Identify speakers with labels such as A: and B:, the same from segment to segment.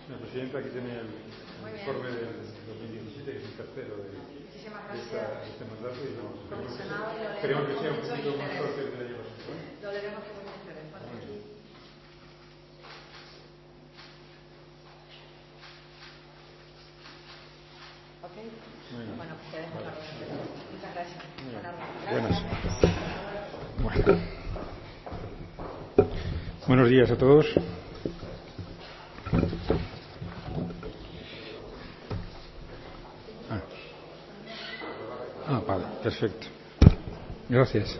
A: Señora Presidenta, aquí tiene el informe del 2017, que es el tercero de este mandato, y esperemos que sea un poquito más fuerte que el año pasado.
B: Lo leeremos con mucho interés. Ok. Bueno, te dejo la ronda. Muchas gracias.
A: Buenos días a todos. Vale, perfecto. Gracias.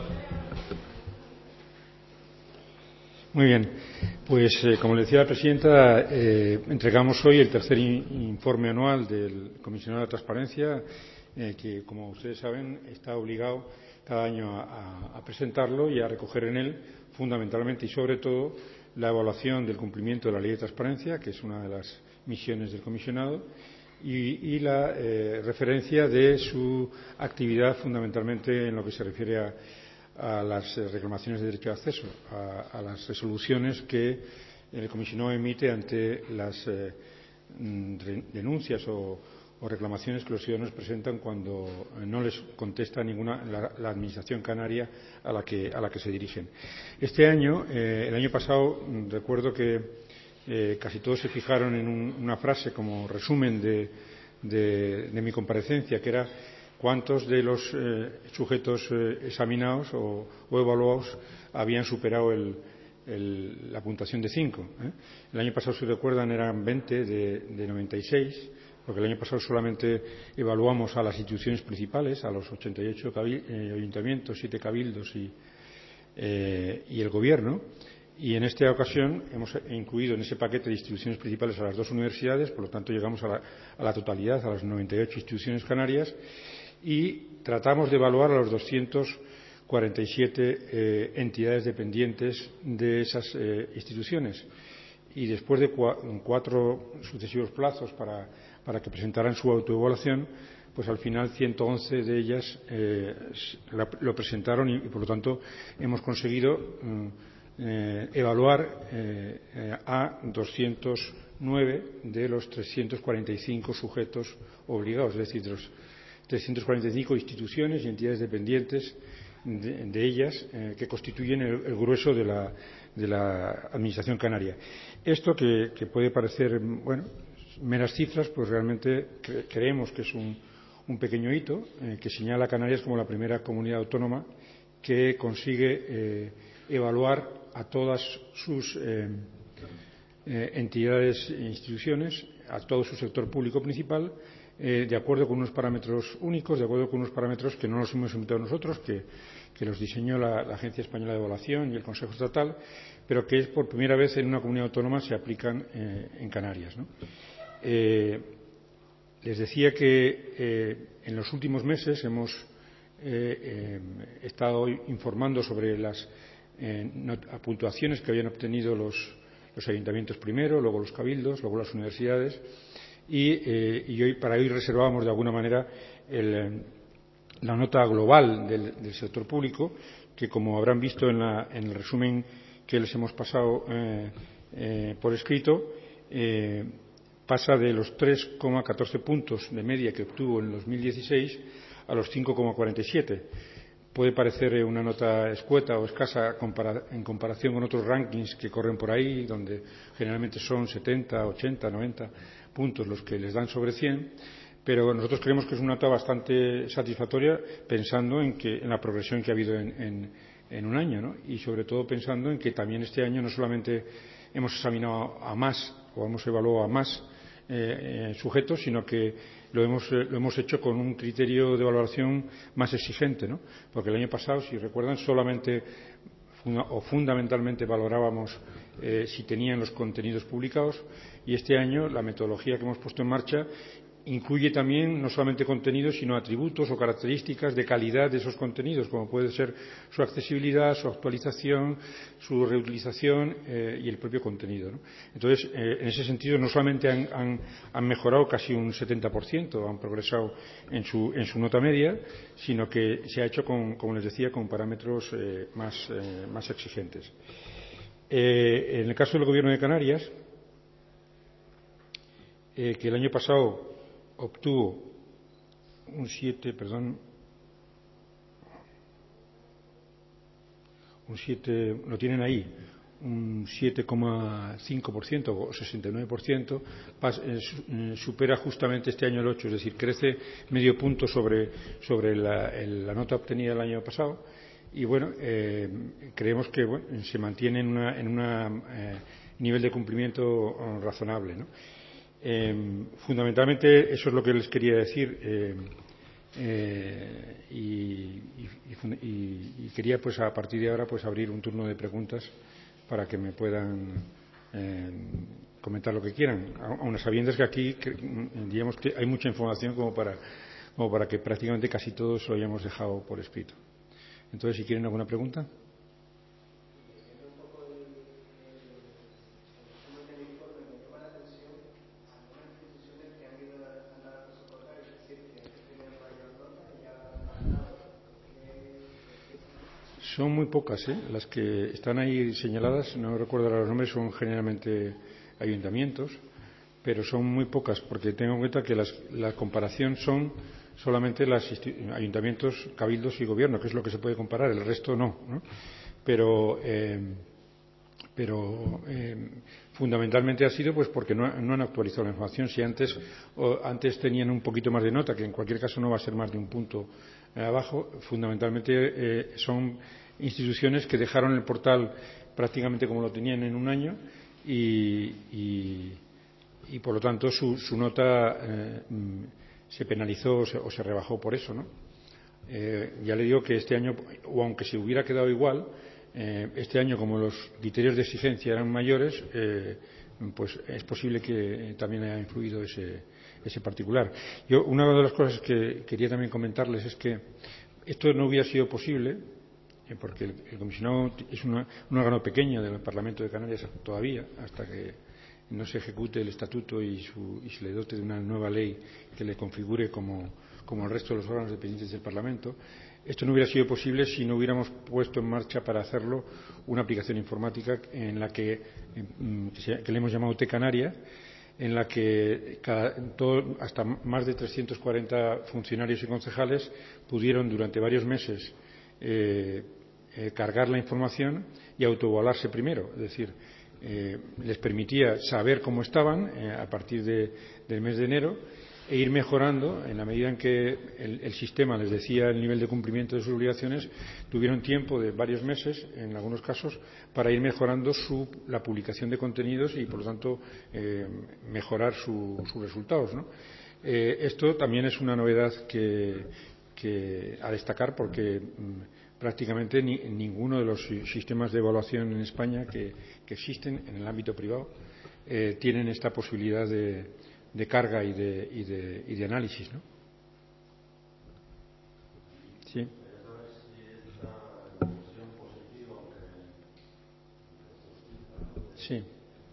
A: Muy bien. Pues, como le decía la presidenta, entregamos hoy el tercer informe anual del Comisionado de Transparencia, que, como ustedes saben, está obligado cada año a presentarlo y a recoger en él, fundamentalmente y sobre todo, la evaluación del cumplimiento de la Ley de Transparencia, que es una de las misiones del comisionado, y la referencia de su actividad, fundamentalmente en lo que se refiere a las reclamaciones de derecho de acceso, a las resoluciones que el comisionado emite ante las denuncias o reclamaciones que los ciudadanos presentan cuando no les contesta ninguna la administración canaria a la que se dirigen. Este año, el año pasado, recuerdo que casi todos se fijaron en una frase como resumen de mi comparecencia, que era cuántos de los sujetos examinados o evaluados habían superado la puntuación de 5. El año pasado, si recuerdan, eran 20 de 96, porque el año pasado solamente evaluamos a las instituciones principales, a los 88 ayuntamientos, 7 cabildos y el Gobierno. Y en esta ocasión hemos incluido en ese paquete de instituciones principales a las 2 universidades, por lo tanto llegamos a la totalidad, a las 98 instituciones canarias, y tratamos de evaluar a los 247 entidades dependientes de esas instituciones. Y después de 4 sucesivos plazos para que presentaran su autoevaluación, pues al final 111 de ellas lo presentaron y por lo tanto hemos conseguido evaluar a 209 de los 345 sujetos obligados, es decir, de los 345 instituciones y entidades dependientes de ellas que constituyen el grueso de la administración canaria. Esto que puede parecer, meras cifras, pues realmente creemos que es un pequeño hito que señala a Canarias como la primera comunidad autónoma que consigue evaluar a todas sus entidades e instituciones, a todo su sector público principal, de acuerdo con unos parámetros únicos, de acuerdo con unos parámetros que no los hemos inventado nosotros, que los diseñó la Agencia Española de Evaluación y el Consejo Estatal, pero que por primera vez en una comunidad autónoma se aplican en Canarias, ¿no? Les decía que en los últimos meses hemos estado informando sobre las puntuaciones que habían obtenido los ayuntamientos primero, luego los cabildos, luego las universidades, y para hoy reservábamos de alguna manera la nota global del sector público, que, como habrán visto en el resumen que les hemos pasado por escrito, pasa de los 3,14 puntos de media que obtuvo en 2016 a los 5,47. Puede parecer una nota escueta o escasa en comparación con otros rankings que corren por ahí, donde generalmente son 70, 80, 90 puntos los que les dan sobre 100, pero nosotros creemos que es una nota bastante satisfactoria pensando en la progresión que ha habido en un año, ¿no? Y sobre todo pensando en que también este año no solamente hemos examinado a más o hemos evaluado a más sujetos, sino que lo hemos hecho con un criterio de valoración más exigente, ¿no? Porque el año pasado, si recuerdan, solamente o fundamentalmente valorábamos si tenían los contenidos publicados, y este año la metodología que hemos puesto en marcha incluye también no solamente contenidos, sino atributos o características de calidad de esos contenidos, como puede ser su accesibilidad, su actualización, su reutilización y el propio contenido, ¿no? Entonces, en ese sentido, no solamente han mejorado casi un 70%, han progresado en su nota media, sino que se ha hecho, como les decía, con parámetros más exigentes. En el caso del Gobierno de Canarias, que el año pasado obtuvo un 7, lo tienen ahí, un 7,5% o 69%, supera justamente este año el 8, es decir, crece medio punto sobre la nota obtenida el año pasado. Y bueno, creemos que se mantiene en un nivel de cumplimiento razonable, ¿no? Fundamentalmente eso es lo que les quería decir, y quería pues a partir de ahora pues abrir un turno de preguntas para que me puedan comentar lo que quieran, aun a sabiendas que aquí digamos que hay mucha información como para que prácticamente casi todos lo hayamos dejado por escrito. Entonces, si quieren alguna pregunta. Son muy pocas, las que están ahí señaladas, no recuerdo los nombres, son generalmente ayuntamientos, pero son muy pocas, porque tengo en cuenta que la comparación son solamente los ayuntamientos, cabildos y gobierno, que es lo que se puede comparar, el resto no, ¿no? Pero fundamentalmente ha sido pues porque no han actualizado la información. Si antes tenían un poquito más de nota, que en cualquier caso no va a ser más de un punto abajo, fundamentalmente son instituciones que dejaron el portal prácticamente como lo tenían en un año y por lo tanto su nota se penalizó o se rebajó por eso, ¿no? Ya le digo que este año, o aunque se hubiera quedado igual, este año como los criterios de exigencia eran mayores, pues es posible que también haya influido ese particular. Una de las cosas que quería también comentarles es que esto no hubiera sido posible porque el comisionado es un órgano pequeño del Parlamento de Canarias todavía, hasta que no se ejecute el estatuto y se le dote de una nueva ley que le configure como el resto de los órganos dependientes del Parlamento. Esto no hubiera sido posible si no hubiéramos puesto en marcha para hacerlo una aplicación informática en la que le hemos llamado T-Canaria, en la que hasta más de 340 funcionarios y concejales pudieron durante varios meses cargar la información y autoevaluarse primero, es decir, les permitía saber cómo estaban a partir del mes de enero e ir mejorando en la medida en que el sistema les decía el nivel de cumplimiento de sus obligaciones. Tuvieron tiempo de varios meses en algunos casos para ir mejorando la publicación de contenidos y por lo tanto mejorar sus resultados, ¿no? Esto también es una novedad que a destacar porque prácticamente ninguno de los sistemas de evaluación en España que existen en el ámbito privado tienen esta posibilidad de carga y de análisis, ¿no? Sí. Sí.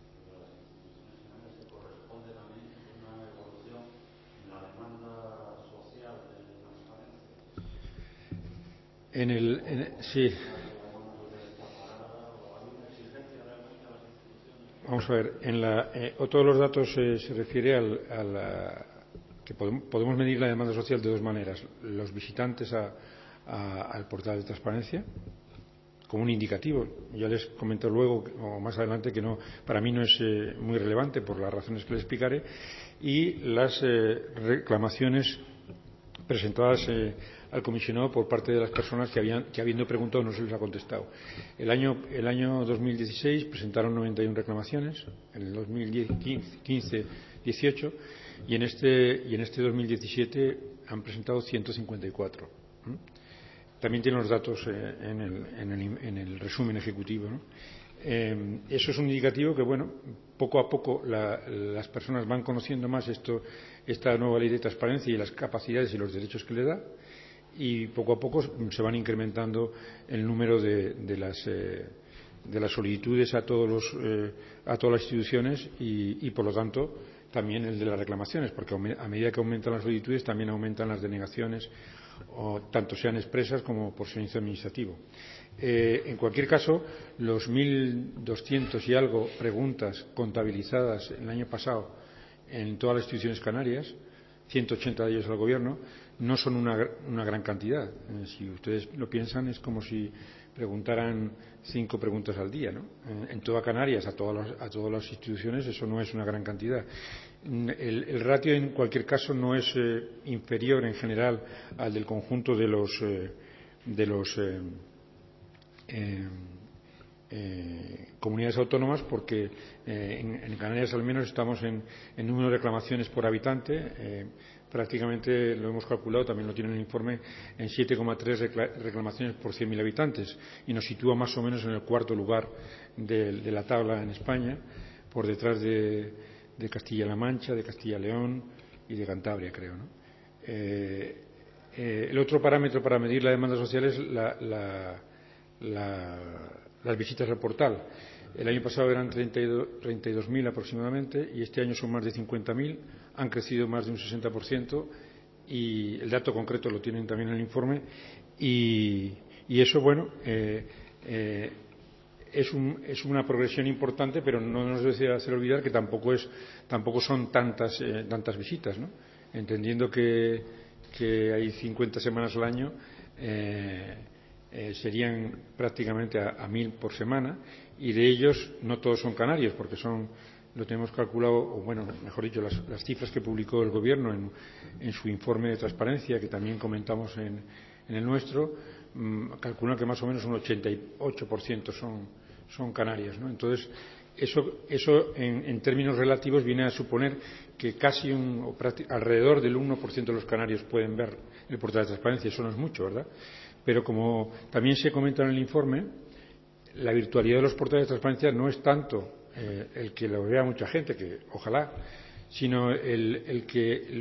A: Sí. Vamos a ver, todos los datos se refiere que podemos medir la demanda social de dos maneras. Los visitantes al portal de transparencia, como un indicativo. Ya les comento luego o más adelante que para mí no es muy relevante por las razones que les explicaré, y las reclamaciones presentadas al comisionado por parte de las personas que habiendo preguntado no se les ha contestado. El año 2016 presentaron 91 reclamaciones, en el 2015 18 y en este 2017 han presentado 154. También tienen los datos en el resumen ejecutivo, ¿no? Eso es un indicativo que, bueno, poco a poco las personas van conociendo más esta nueva ley de transparencia y las capacidades y los derechos que le da, y poco a poco se van incrementando el número de las solicitudes a todas las instituciones y por lo tanto también el de las reclamaciones, porque a medida que aumentan las solicitudes también aumentan las denegaciones, tanto sean expresas como por servicio administrativo. En cualquier caso, los 1.200 y algo preguntas contabilizadas el año pasado en todas las instituciones canarias, 180 de ellos al gobierno, no son una gran cantidad. Si ustedes lo piensan, es como si preguntaran 5 preguntas al día, ¿no? En toda Canarias, a todas las instituciones, eso no es una gran cantidad. El ratio, en cualquier caso, no es inferior en general al del conjunto de los comunidades autónomas, porque en Canarias al menos estamos en número de reclamaciones por habitante, prácticamente lo hemos calculado, también lo tiene en el informe, en 7,3 reclamaciones por 100.000 habitantes, y nos sitúa más o menos en el 4º lugar de la tabla en España, por detrás de Castilla-La Mancha, de Castilla-León y de Cantabria, creo, ¿no? El otro parámetro para medir la demanda social es las visitas al portal. El año pasado eran 32.000 aproximadamente y este año son más de 50.000, han crecido más de un 60%, y el dato concreto lo tienen también en el informe, y eso, bueno, es una progresión importante, pero no nos debe hacer olvidar que tampoco son tantas visitas, ¿no? Entendiendo que hay 50 semanas al año, serían prácticamente a 1.000 por semana, y de ellos no todos son canarios, porque lo tenemos calculado, o bueno, mejor dicho, las cifras que publicó el gobierno en su informe de transparencia, que también comentamos en el nuestro, calculan que más o menos un 88% son canarias, ¿no? Entonces, eso en términos relativos viene a suponer que casi alrededor del 1% de los canarios pueden ver el portal de transparencia. Eso no es mucho, ¿verdad? Pero como también se comenta en el informe, la virtualidad de los portales de transparencia no es tanto el que lo vea mucha gente, que ojalá, sino el que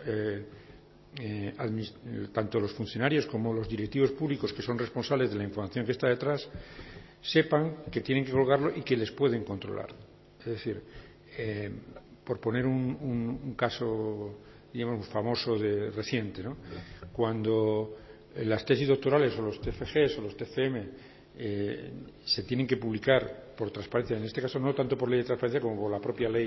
A: tanto los funcionarios como los directivos públicos, que son responsables de la información que está detrás, sepan que tienen que colgarlo y que les pueden controlar. Es decir, por poner un caso, digamos, famoso reciente, ¿no? Cuando las tesis doctorales o los TFGs o los TFM se tienen que publicar por transparencia, en este caso no tanto por ley de transparencia como por la propia ley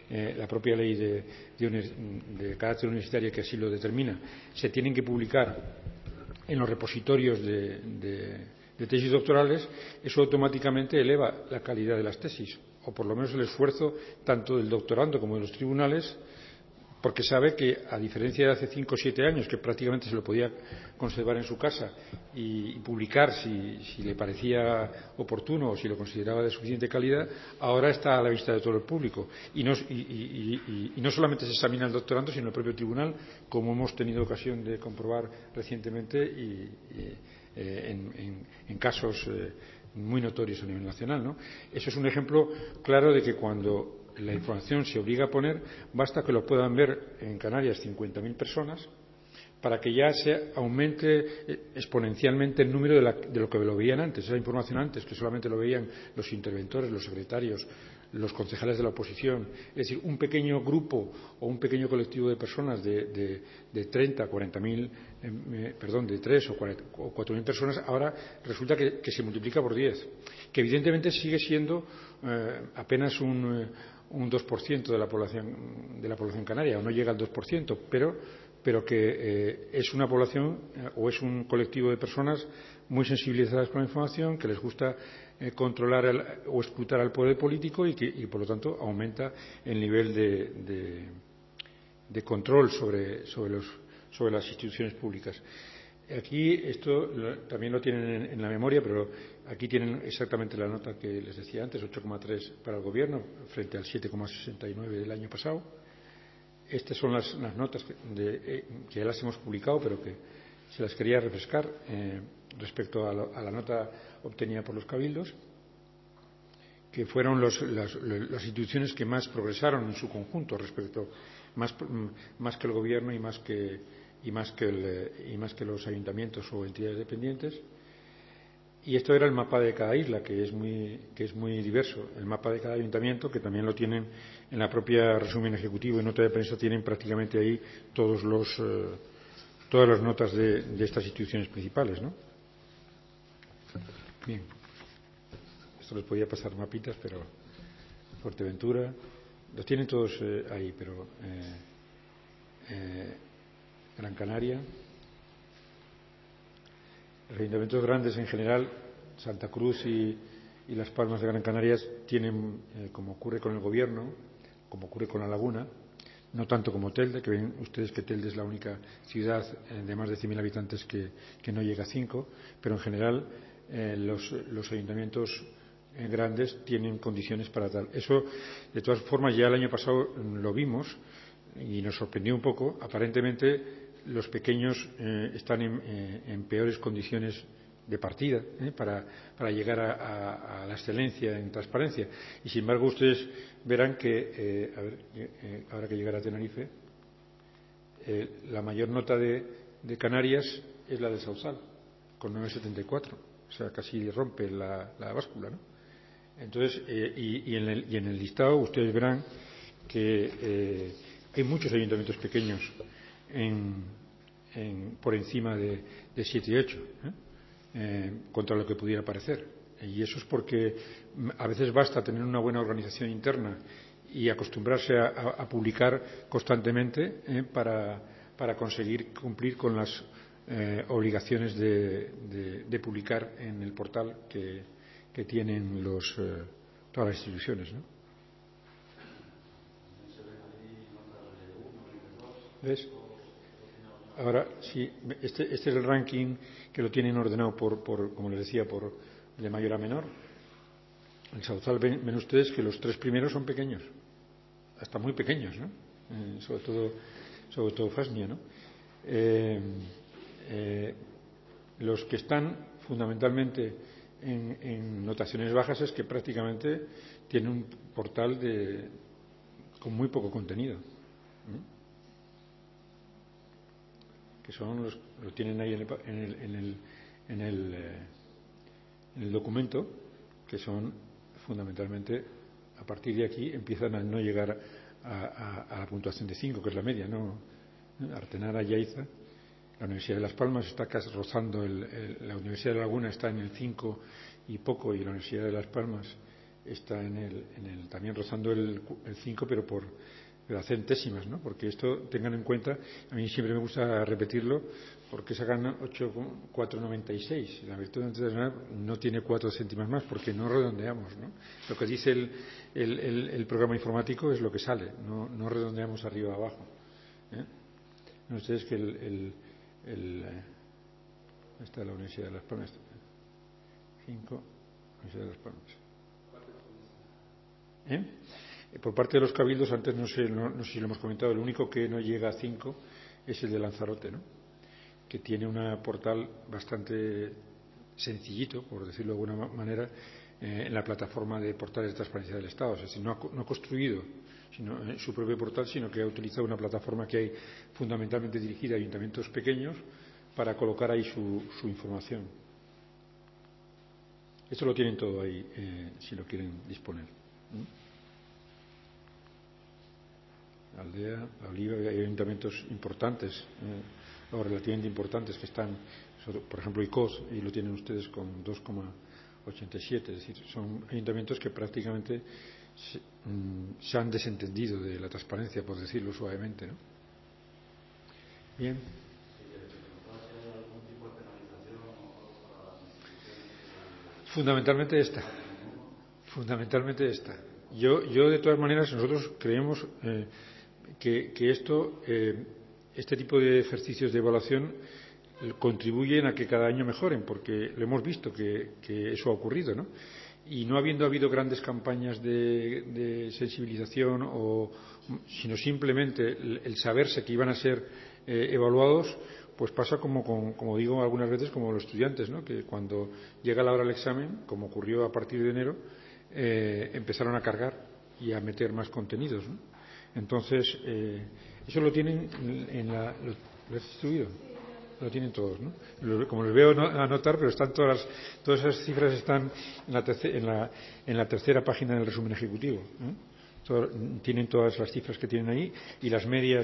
A: de carácter universitario que así lo determina, se tienen que publicar en los repositorios de tesis doctorales. Eso automáticamente eleva la calidad de las tesis, o por lo menos el esfuerzo tanto del doctorando como de los tribunales, porque sabe que, a diferencia de hace 5 o 7 años, que prácticamente se lo podía conservar en su casa y publicar si le parecía oportuno o si lo consideraba de suficiente calidad, ahora está a la vista de todo el público. Y no solamente se examina el doctorando, sino el propio tribunal, como hemos tenido ocasión de comprobar recientemente en casos muy notorios a nivel nacional, ¿no? Eso es un ejemplo claro de que cuando la información se obliga a poner, basta que lo puedan ver en Canarias 50.000 personas para que ya se aumente exponencialmente el número de lo que lo veían antes, esa información antes, que solamente lo veían los interventores, los secretarios, los concejales de la oposición. Es decir, un pequeño grupo o un pequeño colectivo de personas de 30, 40.000, de 3 o 4.000 personas, ahora resulta que se multiplica por 10, que evidentemente sigue siendo apenas un 2% de la población canaria, o no llega al 2%, pero que es una población o es un colectivo de personas muy sensibilizadas con la información, que les gusta controlar o escrutar al poder político y por lo tanto aumenta el nivel de control sobre las instituciones públicas. Aquí esto también lo tienen en la memoria, pero aquí tienen exactamente la nota que les decía antes, 8,3 para el gobierno frente al 7,69 del año pasado. Estas son las notas que ya las hemos publicado, pero que se las quería refrescar respecto a la nota obtenida por los cabildos, que fueron las instituciones que más progresaron en su conjunto respecto más que el gobierno y más que los ayuntamientos o entidades dependientes. Y esto era el mapa de cada isla, que es muy diverso. El mapa de cada ayuntamiento, que también lo tienen en la propia resumen ejecutivo y nota de prensa, tienen prácticamente ahí todas las notas de estas instituciones principales, ¿no? Bien. Esto les podía pasar mapitas, pero Fuerteventura, Los tienen todos ahí, pero Gran Canaria, los ayuntamientos grandes en general, Santa Cruz y Las Palmas de Gran Canaria, tienen, como ocurre con el Gobierno, como ocurre con La Laguna, no tanto como Telde, que ven ustedes que Telde es la única ciudad de más de 100.000 habitantes que no llega a 5, pero en general los ayuntamientos grandes tienen condiciones para tal. Eso, de todas formas, ya el año pasado lo vimos y nos sorprendió un poco. Aparentemente, los pequeños están en peores condiciones de partida para llegar a la excelencia en transparencia. Y, sin embargo, ustedes verán que, ahora que llegará a Tenerife, la mayor nota de Canarias es la de Sausal, con 9,74. O sea, casi rompe la báscula, ¿no? Entonces, y en el listado ustedes verán que hay muchos ayuntamientos pequeños por encima de 7 y 8, contra lo que pudiera parecer. Y eso es porque a veces basta tener una buena organización interna y acostumbrarse a publicar constantemente para conseguir cumplir con las obligaciones de publicar en el portal que tienen todas las instituciones, ¿no? ¿Ves? Ahora, sí, este es el ranking que lo tienen ordenado como les decía, de mayor a menor. El Sauzal, ven ustedes que los 3 primeros son pequeños, hasta muy pequeños, ¿no? Sobre todo Fasnia, ¿no? Los que están fundamentalmente en notaciones bajas es que prácticamente tienen un portal con muy poco contenido, que son lo tienen ahí en el documento, que son fundamentalmente, a partir de aquí empiezan a no llegar a la puntuación de 5, que es la media, ¿no? Artenara, Yaiza, la Universidad de Las Palmas está casi rozando, la Universidad de La Laguna está en el 5 y poco, y la Universidad de Las Palmas está también rozando el 5, pero a centésimas, ¿no? Porque esto, tengan en cuenta, a mí siempre me gusta repetirlo, porque sacan 8,496. La virtud internacional no tiene 4 céntimos más, porque no redondeamos, ¿no? Lo que dice el programa informático es lo que sale, no redondeamos arriba o abajo, No, ustedes que está la Universidad de Las Palmas, 5, Universidad de Las Palmas. Por parte de los cabildos, antes no sé si lo hemos comentado, el único que no llega a 5 es el de Lanzarote, ¿no? Que tiene un portal bastante sencillito, por decirlo de alguna manera, en la plataforma de portales de transparencia del Estado. Es decir, no ha construido su propio portal, sino que ha utilizado una plataforma que hay fundamentalmente dirigida a ayuntamientos pequeños para colocar ahí su información. Esto lo tienen todo ahí, si lo quieren disponer. Aldea, La Oliva, hay ayuntamientos importantes, o relativamente importantes, que están, por ejemplo, ICOS, y lo tienen ustedes con 2,87. Es decir, son ayuntamientos que prácticamente se han desentendido de la transparencia, por decirlo suavemente, ¿no? Bien. Fundamentalmente esta. Yo de todas maneras, nosotros creemos que este tipo de ejercicios de evaluación contribuyen a que cada año mejoren, porque lo hemos visto que eso ha ocurrido, ¿no? Y no habiendo habido grandes campañas de sensibilización, sino simplemente el saberse que iban a ser evaluados, pues pasa como digo algunas veces, como los estudiantes, ¿no? Que cuando llega la hora del examen, como ocurrió a partir de enero, empezaron a cargar y a meter más contenidos, ¿no? Entonces, eso lo tienen ¿lo has distribuido? Lo tienen todos, ¿no? Como les veo anotar, pero están todas esas cifras están en la tercera página del resumen ejecutivo, tienen todas las cifras que tienen ahí y las medias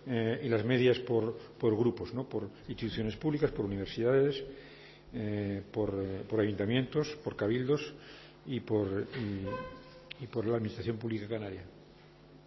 A: por grupos, ¿no? Por instituciones públicas, por universidades, por ayuntamientos, por cabildos y por la administración pública canaria.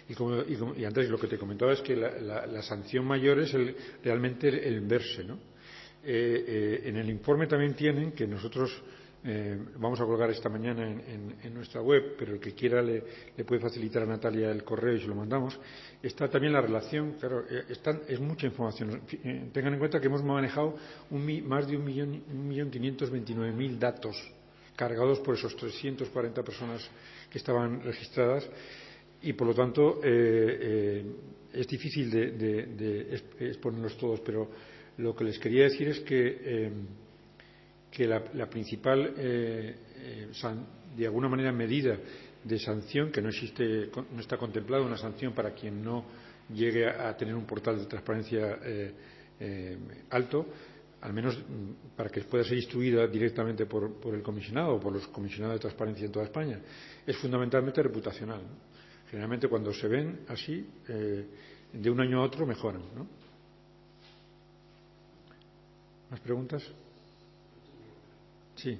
A: Y Andrés, lo que te comentaba es que la sanción mayor es realmente el verse, ¿no? En el informe también tienen que nosotros vamos a colgar esta mañana en nuestra web, pero el que quiera le puede facilitar a Natalia el correo y se lo mandamos. Está también la relación, claro, es mucha información. Tengan en cuenta que hemos manejado más de 1.529.000 datos cargados por esos 340 personas que estaban registradas y, por lo tanto, es difícil de exponerlos todos, pero lo que les quería decir es que la principal, de alguna manera, medida de sanción, que no existe, no está contemplada una sanción para quien no llegue a tener un portal de transparencia alto, al menos para que pueda ser instruida directamente por el comisionado o por los comisionados de transparencia en toda España, es fundamentalmente reputacional, ¿no? Generalmente cuando se ven así, de un año a otro mejoran, ¿no? ¿Más preguntas? Sí.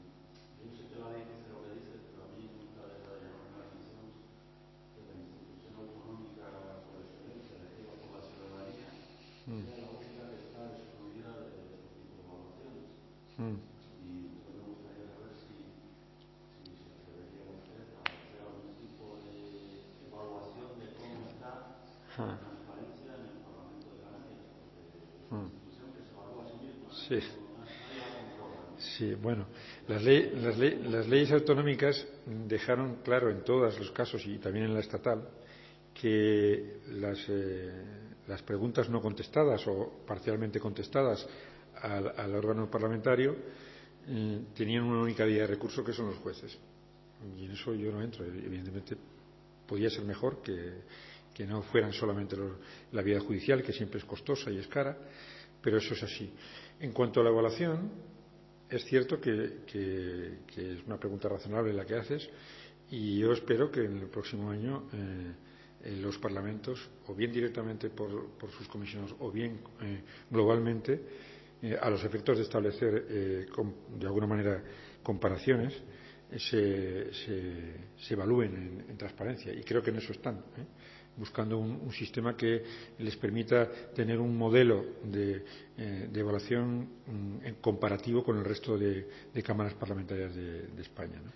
A: Sí. Sí, bueno, las leyes autonómicas dejaron claro en todos los casos y también en la estatal que las preguntas no contestadas o parcialmente contestadas al órgano parlamentario tenían una única vía de recurso, que son los jueces. Y en eso yo no entro. Evidentemente podía ser mejor que no fueran solamente la vía judicial, que siempre es costosa y es cara, pero eso es así. En cuanto a la evaluación, es cierto que es una pregunta razonable la que haces, y yo espero que en el próximo año los parlamentos, o bien directamente por sus comisionados, o bien globalmente, a los efectos de establecer de alguna manera comparaciones, se evalúen en transparencia. Y creo que en eso están, buscando un sistema que les permita tener un modelo de evaluación en comparativo con el resto de cámaras parlamentarias de España, ¿no?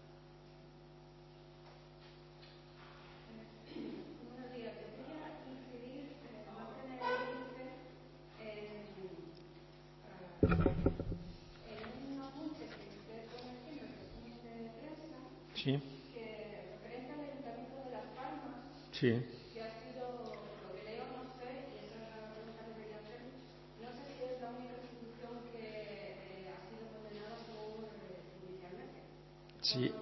B: Buenos días. Yo quería incidir más en el índice en un apunte que usted pone aquí en el resumen de prensa,
A: Sí.
B: que referente al Ayuntamiento de Las Palmas,
A: Sí.
B: que ha sido, lo que leo no sé, y esa es la pregunta que quería hacer, no sé si es la única institución que ha sido condenada judicialmente.
A: Sí.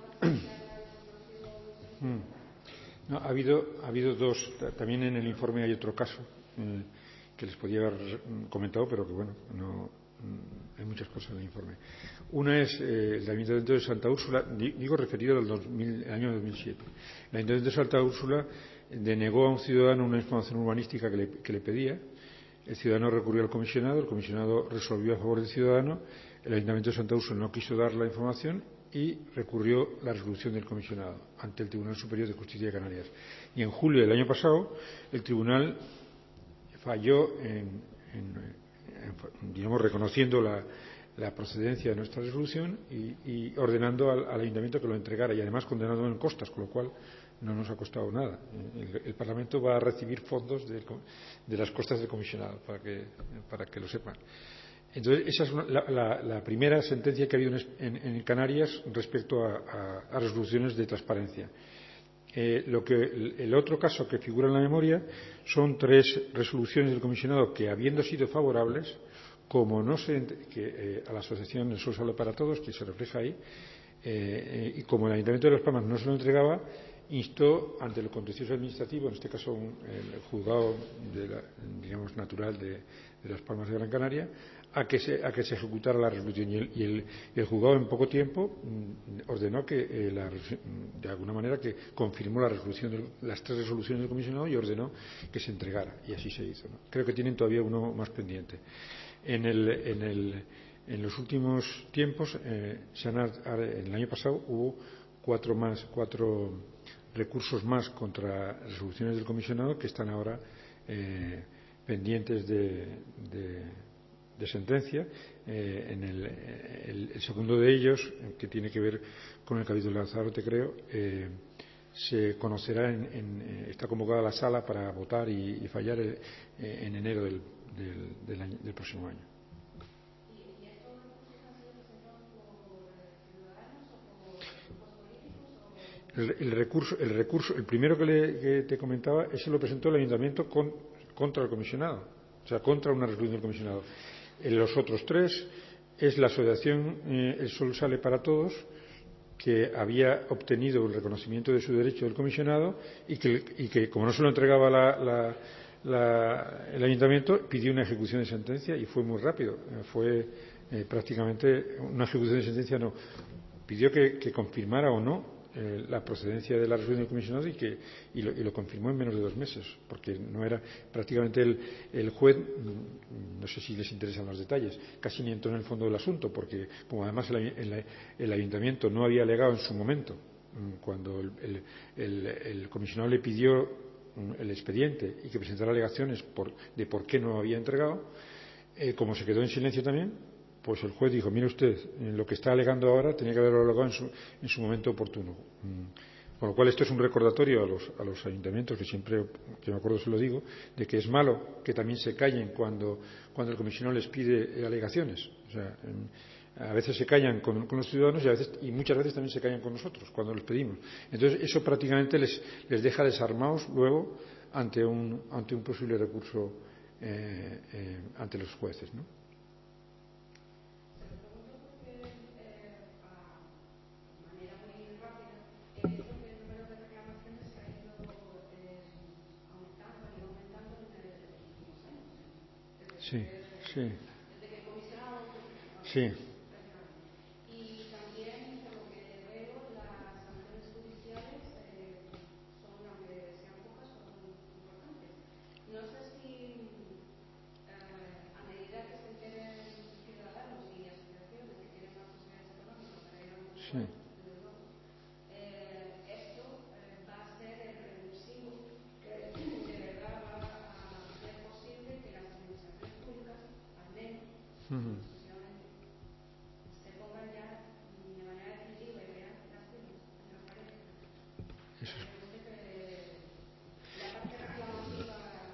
B: Mm.
A: No, ha habido dos. También en el informe hay otro caso que les podía haber comentado, pero que bueno, no hay muchas cosas en el informe. Una es el Ayuntamiento de Santa Úrsula, digo referido al año 2007. El Ayuntamiento de Santa Úrsula denegó a un ciudadano una información urbanística que le pedía. El ciudadano recurrió al comisionado, el comisionado resolvió a favor del ciudadano, el Ayuntamiento de Santa Úrsula no quiso dar la información y recurrió la resolución del comisionado ante el Tribunal Superior de Justicia de Canarias. Y en julio del año pasado el tribunal falló digamos, reconociendo la procedencia de nuestra resolución y ordenando al ayuntamiento que lo entregara, y además condenándolo en costas, con lo cual no nos ha costado nada. El Parlamento va a recibir fondos de las costas del comisionado, para que lo sepan. Entonces, esa es la primera sentencia que ha habido en Canarias respecto a resoluciones de transparencia. El otro caso que figura en la memoria son 3 resoluciones del comisionado que, habiendo sido favorables, como no se a la asociación El Sol Sale para Todos, que se refleja ahí, y como el Ayuntamiento de Las Palmas no se lo entregaba, instó ante el contencioso administrativo, en este caso el juzgado digamos natural de Las Palmas de Gran Canaria, a que se ejecutara la resolución, y el juzgado en poco tiempo ordenó que de alguna manera que confirmó las 3 resoluciones del comisionado y ordenó que se entregara, y así se hizo, ¿no? Creo que tienen todavía uno más pendiente. En los últimos tiempos, el año pasado hubo 4 recursos más contra resoluciones del comisionado que están ahora pendientes de sentencia. En el segundo de ellos, que tiene que ver con el Cabildo de Lanzarote, creo, se conocerá, está convocada la sala para votar y fallar en enero del próximo año.
B: ¿Y estos recursos han sido presentados por ciudadanos o por grupos políticos?
A: El primero que te comentaba, ese lo presentó el ayuntamiento contra el comisionado, o sea, contra una resolución del comisionado. Los otros tres es la asociación El Sol Sale para Todos, que había obtenido el reconocimiento de su derecho del comisionado y que como no se lo entregaba el ayuntamiento, pidió una ejecución de sentencia y fue muy rápido. Fue prácticamente una ejecución de sentencia, no. Pidió que confirmara o no la procedencia de la resolución del comisionado y lo confirmó en menos de 2 meses, porque no era prácticamente el juez, no sé si les interesan los detalles, casi ni entró en el fondo del asunto, porque como además el ayuntamiento no había alegado en su momento, cuando el comisionado le pidió el expediente y que presentara alegaciones de por qué no había entregado, como se quedó en silencio también, pues el juez dijo, mire usted, lo que está alegando ahora tenía que haberlo alegado en su momento oportuno. Con lo cual esto es un recordatorio a los ayuntamientos, que siempre, que me acuerdo se lo digo, de que es malo que también se callen cuando el comisionado les pide alegaciones. O sea, a veces se callan con los ciudadanos y muchas veces también se callan con nosotros cuando les pedimos. Entonces eso prácticamente les deja desarmados luego ante un posible recurso ante los jueces, ¿no? Sí, sí.
B: Desde que el comisionado
A: Sí.
B: y también, por lo que veo, las sanciones judiciales son, aunque sean pocas, son importantes. No sé si a medida que se enteren ciudadanos y asociaciones que tienen más sociedades económicas para ir a un
A: Sí.
B: esto va a ser el revulsivo que de verdad va a hacer posible que las administraciones públicas, al menos, exclusivamente, se pongan ya de manera definitiva y vean las cosas en transparencia.
A: Eso es.
B: La parte reclamativa.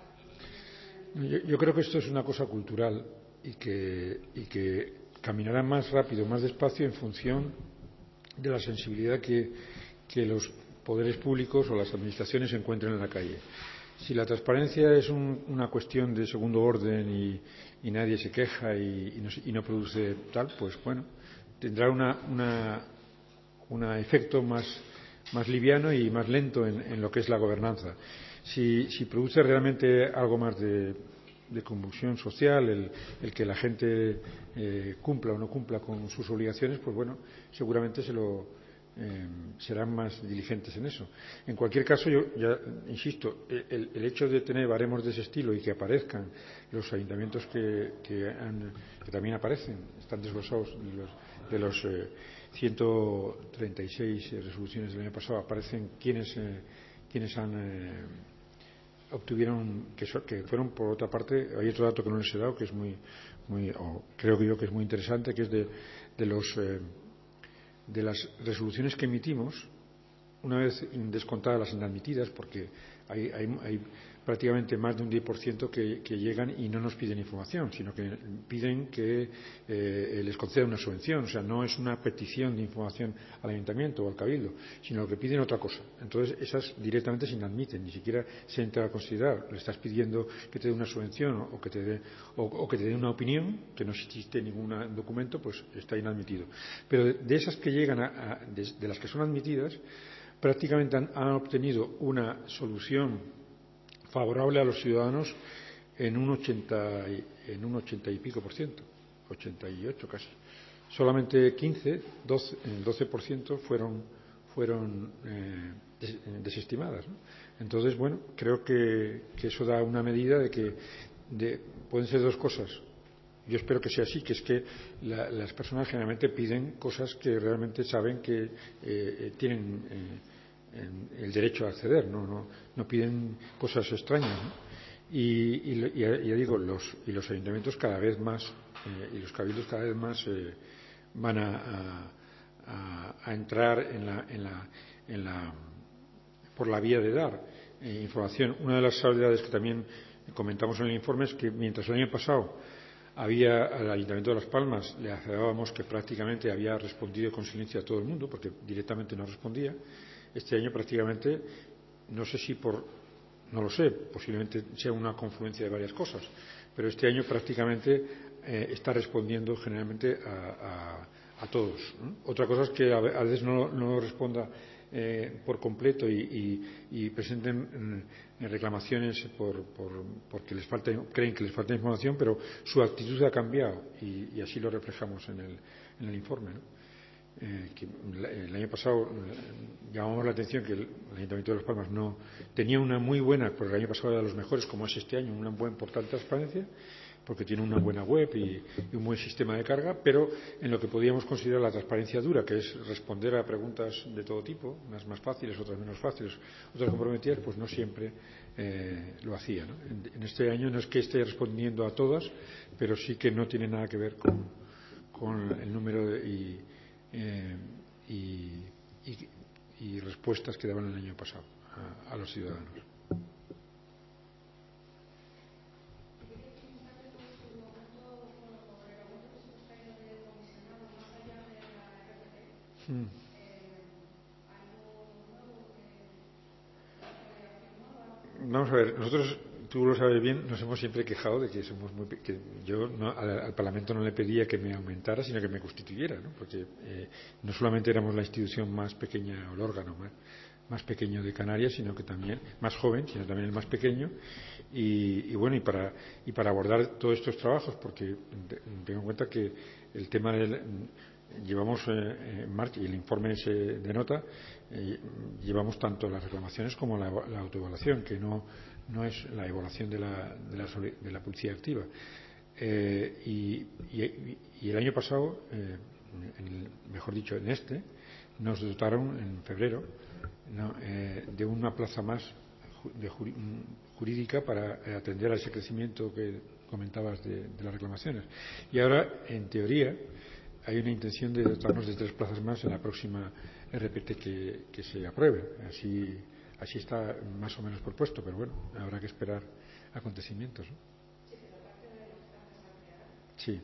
A: Yo creo que esto es una cosa cultural y que caminará más rápido, más despacio en función de la sensibilidad que los poderes públicos o las administraciones encuentren en la calle. Si la transparencia es una cuestión de segundo orden y nadie se queja y no produce tal, pues bueno, tendrá un efecto más liviano y más lento en lo que es la gobernanza. Si produce realmente algo más de convulsión social, el que la gente cumpla o no cumpla con sus obligaciones, pues bueno, seguramente serán más diligentes en eso. En cualquier caso, yo ya insisto, el hecho de tener baremos de ese estilo y que aparezcan los ayuntamientos que también aparecen, están desglosados de los 136 resoluciones del año pasado, aparecen quienes obtuvieron, que fueron, por otra parte, hay otro dato que no les he dado, que es creo que es muy interesante, que es de las resoluciones que emitimos, una vez descontadas las inadmitidas, porque hay prácticamente más de un 10% que llegan y no nos piden información, sino que piden que les conceda una subvención. O sea, no es una petición de información al ayuntamiento o al cabildo, sino que piden otra cosa. Entonces, esas directamente se inadmiten, ni siquiera se entra a considerar. Le estás pidiendo que te dé una subvención o que te dé una opinión, que no existe ningún documento, pues está inadmitido. Pero de esas que llegan de las que son admitidas, prácticamente han obtenido una solución favorable a los ciudadanos en un 80 y pico por ciento, 88 casi. Solamente 12% fueron desestimadas, ¿no? Entonces, bueno, creo que eso da una medida de que pueden ser dos cosas. Yo espero que sea así, que es que las personas generalmente piden cosas que realmente saben que tienen el derecho a acceder, no piden cosas extrañas, ¿no? Y ya digo, los ayuntamientos cada vez más y los cabildos cada vez más van a entrar por la vía de dar información. Una de las salvedades que también comentamos en el informe es que mientras el año pasado al Ayuntamiento de Las Palmas le afirmábamos que prácticamente había respondido con silencio a todo el mundo, porque directamente no respondía, este año prácticamente, no lo sé, posiblemente sea una confluencia de varias cosas, pero este año prácticamente está respondiendo generalmente a todos, ¿no? Otra cosa es que a veces no responda por completo y presenten reclamaciones porque creen que les falta información, pero su actitud ha cambiado y así lo reflejamos en el informe, ¿no? Que el año pasado llamamos la atención que el Ayuntamiento de Las Palmas no tenía una muy buena, porque el año pasado era de los mejores, como es este año, un buen portal de transparencia, porque tiene una buena web y un buen sistema de carga, pero en lo que podíamos considerar la transparencia dura, que es responder a preguntas de todo tipo, unas más fáciles, otras menos fáciles, otras comprometidas, pues no siempre lo hacía, ¿no? En este año no es que esté respondiendo a todas, pero sí que no tiene nada que ver con el número y respuestas que daban el año pasado a los ciudadanos. Vamos a ver, nosotros, tú lo sabes bien, nos hemos siempre quejado de que somos que yo al Parlamento no le pedía que me aumentara, sino que me constituyera, ¿no? Porque no solamente éramos la institución más pequeña, o el órgano más pequeño de Canarias, sino que también más joven, sino también el más pequeño, y bueno, y para abordar todos estos trabajos, porque tengo en cuenta que el tema llevamos en marcha, y el informe se denota, llevamos tanto las reclamaciones como la autoevaluación, que no es la evaluación de la policía activa. Y el año pasado, mejor dicho, nos dotaron en febrero, ¿no?, de una plaza más jurídica para atender a ese crecimiento que comentabas de las reclamaciones. Y ahora, en teoría, hay una intención de dotarnos de 3 plazas más en la próxima RPT que se apruebe. Así está más o menos propuesto, pero bueno, habrá que esperar acontecimientos, ¿no? Sí.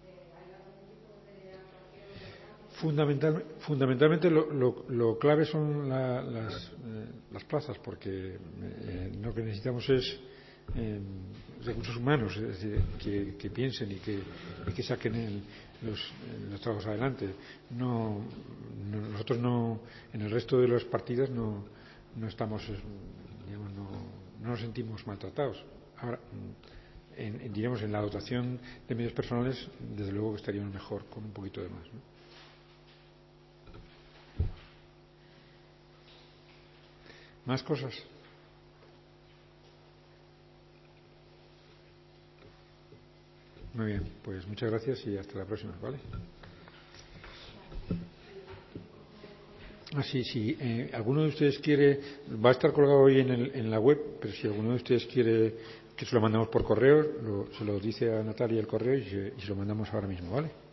A: Fundamentalmente lo clave son las plazas, porque lo que necesitamos es recursos humanos, es decir, que piensen y que saquen los trabajos adelante. Nosotros en el resto de las partidas no estamos, digamos, no nos sentimos maltratados. Ahora, diríamos, en la dotación de medios personales, desde luego que estaríamos mejor con un poquito de más, ¿no? ¿Más cosas? Muy bien, pues muchas gracias y hasta la próxima, ¿vale? Sí. ¿Alguno de ustedes quiere? Va a estar colgado hoy en la web, pero si alguno de ustedes quiere que se lo mandamos por correo, se lo dice a Natalia el correo y se lo mandamos ahora mismo, ¿vale?